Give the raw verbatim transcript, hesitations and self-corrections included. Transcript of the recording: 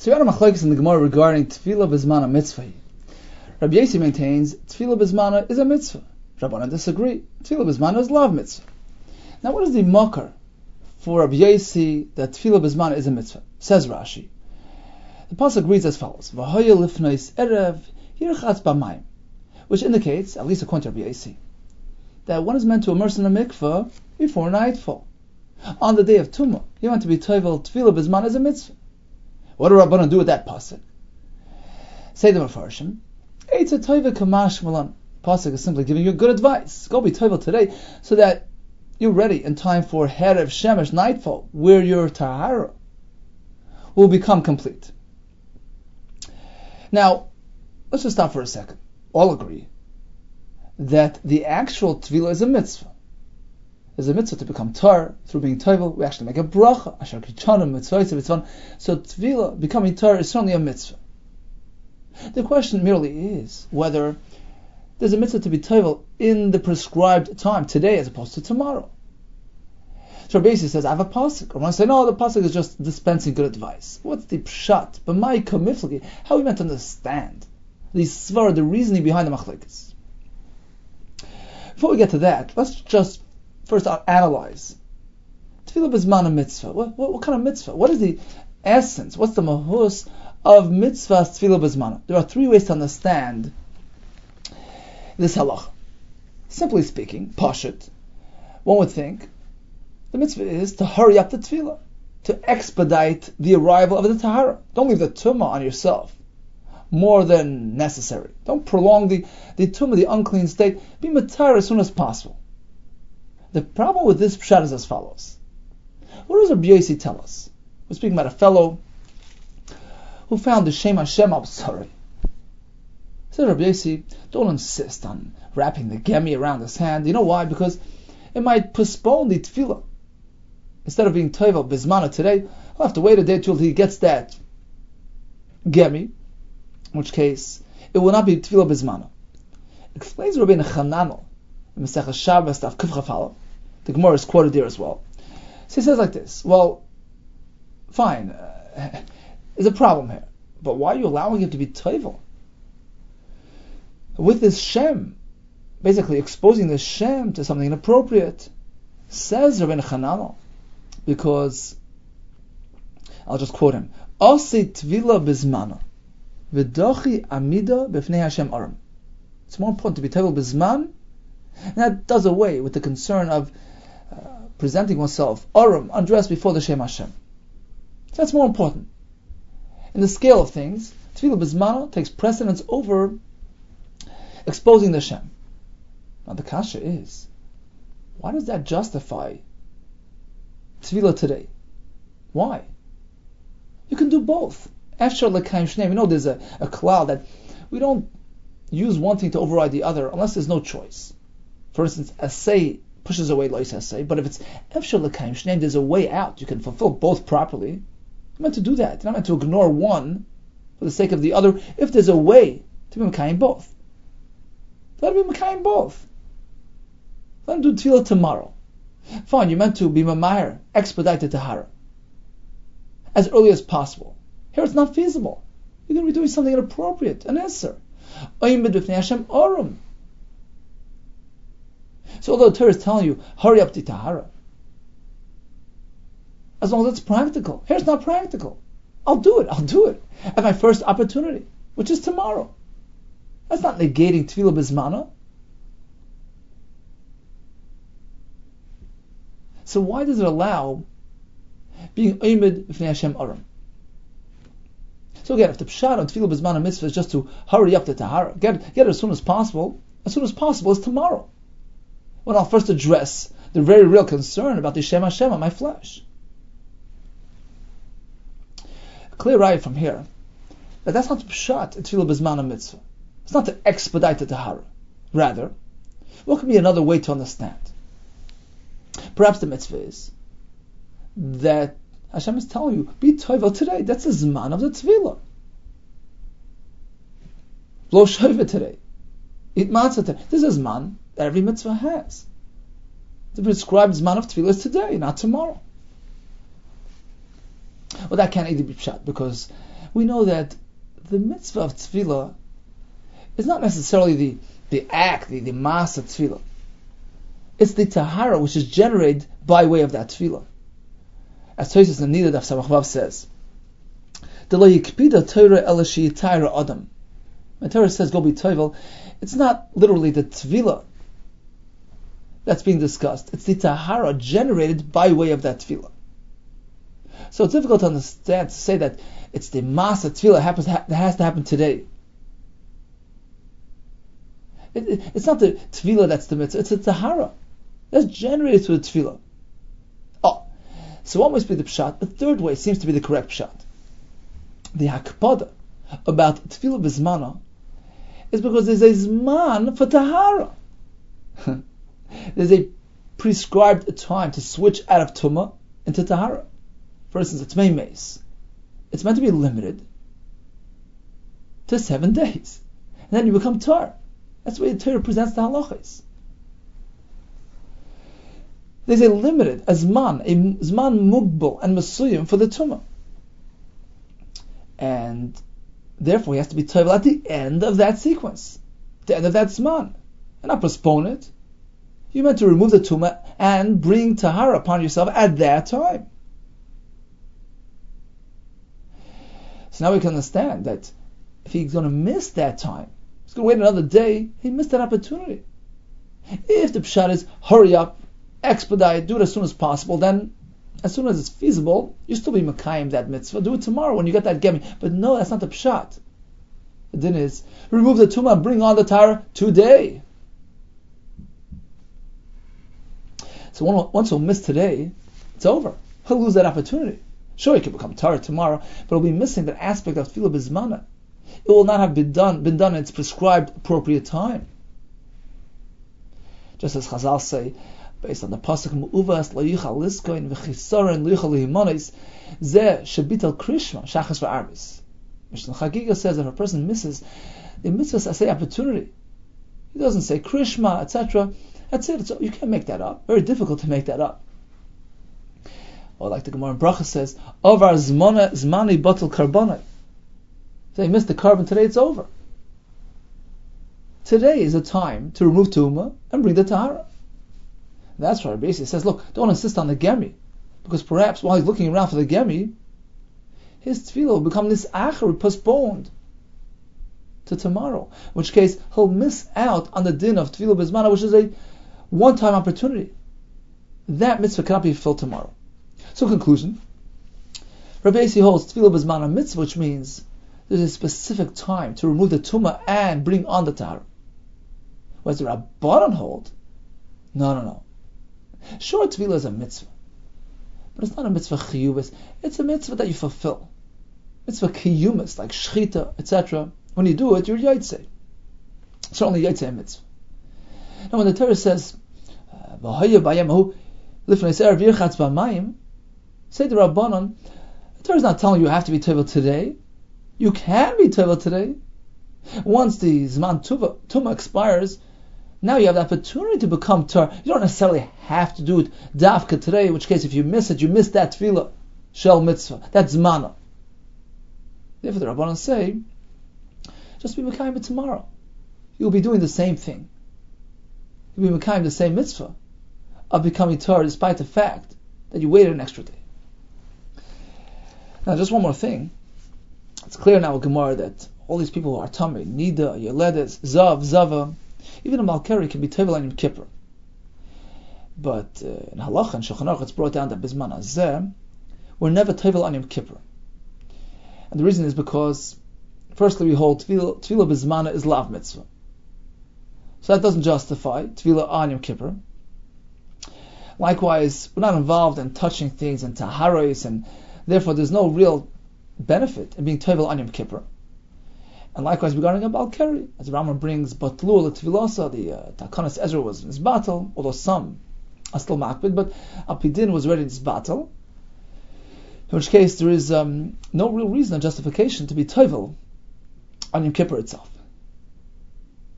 So we had a machlokes in the Gemara regarding tefillah b'zman mitzvah. Rabbi Yossi maintains tefillah b'zman is a mitzvah. Rabbanan disagree. Tefillah b'zman is love mitzvah. Now, what is the makar for Rabbi Yossi that tefillah b'zman is a mitzvah? Says Rashi. The pasuk reads as follows: V'hoya lifnois erev yirchatz b'mayim, which indicates, at least according to Rabbi Yossi, that one is meant to immerse in a mikveh before nightfall. On the day of Tumah, you want to be toivel tefillah b'zman as a mitzvah. What do Rabbanan do with that pasuk? Say the Mefarshim, Eitz a toivel kamash malan. Pasuk is simply giving you good advice. Go be toivel today, so that you're ready in time for Herev Shemesh nightfall, where your tahara will become complete. Now, let's just stop for a second. All agree that the actual tefillah is a mitzvah. There's a mitzvah to become tar through being toivel. We actually make a bracha. Asher kichanim mitzvah mitzvah. So tefillah, becoming tar, is certainly a mitzvah. The question merely is whether there's a mitzvah to be toivel in the prescribed time, today as opposed to tomorrow. So Rabbi Yossi says, I have a pasuk. Or when I say, no, the pasuk is just dispensing good advice. What's the pshat? But my kamiflagi, how are we meant to understand the svar, the reasoning behind the machlekes? Before we get to that, let's just first analyze tefillah b'zman mitzvah. What, what, what kind of mitzvah? What is the essence? What's the mahus of mitzvah tefillah b'zman? There are three ways to understand this halach. Simply speaking, pashut, one would think the mitzvah is to hurry up the tefillah, to expedite the arrival of the tahara. Don't leave the tumah on yourself more than necessary. Don't prolong the, the tumah, the unclean state. Be matar as soon as possible. The problem with this pshat is as follows. What does Rabbi Yossi tell us? We're speaking about a fellow who found the Shem Hashem Absari. Said Rabbi Yossi, don't insist on wrapping the gemi around his hand. You know why? Because it might postpone the tefillah. Instead of being toivel bizmana today, he'll have to wait a day till he gets that gemi, in which case it will not be tefillah bizmana. Explains Rabbi Chananel in Masechah Shabbos Daf Kuf Chaf Aleph. The Gemara is quoted there as well. So he says like this: well, fine, uh, there's a problem here, but why are you allowing him to be toivel with this shem, basically exposing the shem to something inappropriate? Says Rabbi Chananel, because I'll just quote him: "Asi tvila bizmana, v'dochi amida b'fnei Hashem aram." It's more important to be toivel bizman, and that does away with the concern of uh, presenting oneself aram, undressed before the Shem Hashem. So that's more important. In the scale of things, tefillah bizmana takes precedence over exposing the Shem. Now the kasha is, why does that justify tefillah today? Why? You can do both. After l'kayim shneim, you know there's a, a cloud that we don't use one thing to override the other unless there's no choice. For instance, asay pushes away lois asay, but if it's after l'kayim shneim, there's a way out. You can fulfill both properly. You're meant to do that. You're not meant to ignore one for the sake of the other. If there's a way to be mekayim both, let him be mekayim both. Let him do tefillah tomorrow. Fine, you're meant to be mamayer, expedite the tahara as early as possible. Here it's not feasible. You're going to be doing something inappropriate, an answer. So although the Torah is telling you, hurry up the tahara, as long as it's practical. Here it's not practical. I'll do it, I'll do it at my first opportunity, which is tomorrow. That's not negating tefillah bizmana. So why does it allow being oimid b'fnei Hashem aram? So again, if the pshat on tefillah b'zman mitzvah is just to hurry up the tahara, get, get it as soon as possible, as soon as possible is tomorrow, when I'll first address the very real concern about the Shem Hashem on my flesh. A clear right from here that that's not the pshat in tefillah b'zman mitzvah. It's not to expedite the tahara. Rather, what could be another way to understand? Perhaps the mitzvah is that Hashem is telling you, be toivel today. That's the zman of the tefillah. Blow shofar today. Eat matzah today. This is zman that every mitzvah has. The prescribed zman of tefillah is today, not tomorrow. Well, that can't either be pshat, because we know that the mitzvah of tefillah is not necessarily the, the act, the, the mass of tefillah. It's the tahara which is generated by way of that tefillah. As Tosfos in Nida Daf Samach Vav says, "De lo yikpida Torah ela sheyitayra adam." When Torah says go be toivel, it's not literally the tefillah that's being discussed. It's the tahara generated by way of that tefillah. So it's difficult to understand, to say that it's the mass of tefillah happens, that has to happen today. It, it, it's not the tefillah that's the mitzvah, it's the tahara that's generated through the tefillah. Oh, so what must be the pshat? The third way seems to be the correct pshat. The hakpada about tefillah bizmana is because there's a zman for tahara. There's a prescribed time to switch out of tumah into tahara. For instance, it's May Mace. It's meant to be limited to seven days. And then you become tar. That's the way the Torah presents the halachas. There's a limited, a zman, a zman mugbal and masuyim for the tumah. And therefore he has to be toivel at the end of that sequence, the end of that zman. And not postpone it. You're meant to remove the tumah and bring tahara upon yourself at that time. So now we can understand that if he's going to miss that time, he's going to wait another day, he missed that opportunity. If the pshat is hurry up, expedite, do it as soon as possible, then as soon as it's feasible, you still be makayim that mitzvah. Do it tomorrow when you get that gemi. But no, that's not the pshat. The din is remove the tumah, bring on the tahara today. So once he'll miss today, it's over. He'll lose that opportunity. Sure, he can become tahara tomorrow, but he'll be missing that aspect of tefillah bizmana. It will not have been done, been done in its prescribed appropriate time. Just as Chazal say, based on the pasuk Me'uvas lo yichal liskoin v'chisoren lo yichal lihimanis zeh shebitel krishma shachas v'arbis. Mishnah Chagiga says that if a person misses the mitzvah, I say opportunity, he doesn't say krishma, et cetera. That's it. It's, you can't make that up. Very difficult to make that up. Or like the Gemara in Bracha says, "Ovar zmana zmani batel karbonai." So he missed the carbon today. It's over. Today is a time to remove tumah and bring the tahara. That's why Rabbi Yossi says, look, don't insist on the gemi, because perhaps while he's looking around for the gemi, his tefillah will become this achar, postponed to tomorrow. In which case, he'll miss out on the din of tefillah bizmana, which is a one-time opportunity. That mitzvah cannot be fulfilled tomorrow. So, conclusion: Rabbi Yossi holds tefillah bizmana mitzvah, which means there's a specific time to remove the tumah and bring on the tahara. Whereas the Rabbanan hold, no, no, no. Sure, tefillah is a mitzvah, but it's not a mitzvah chiyuvis. It's a mitzvah that you fulfill. Mitzvah kiyumis, like shchita, et cetera. When you do it, you're yaitse. Certainly yaitse a mitzvah. Now, when the Torah says, "V'haya b'yamahu lifnei erev yirchatz b'mayim," say the Rabbanan, the Torah is not telling you you have to be tovel today. You can be tovel today. Once the zman tuva, tumah expires, now you have the opportunity to become tar. You don't necessarily have to do it dafka today, in which case if you miss it, you miss that tefillah, shel mitzvah. That's zmana. Therefore the Rabbanan say, just be mekayim tomorrow. You'll be doing the same thing. You'll be mekayim the same mitzvah of becoming tar, despite the fact that you waited an extra day. Now just one more thing. It's clear now with Gemara that all these people who are tamei, nida, yeledes, zav, zava, even a malkeri can be tevel on Yom Kippur. But uh, in halacha and Shulchan Aruch it's brought down that bizman hazeh we're never tevel on Yom Kippur. And the reason is because firstly we hold tefillah, tefillah bizmana is lav mitzvah. So that doesn't justify tefillah on Yom Kippur. Likewise, we're not involved in touching things and taharos, and therefore there's no real benefit in being tevel on Yom Kippur. And likewise regarding a balkeri, as Rambam brings batlu l'tvilasa, the uh, Takanas Ezra was in his battle, although some are still makbid, but Apidin was ready in his battle. In which case there is um, no real reason or justification to be tevel on Yom Kippur itself.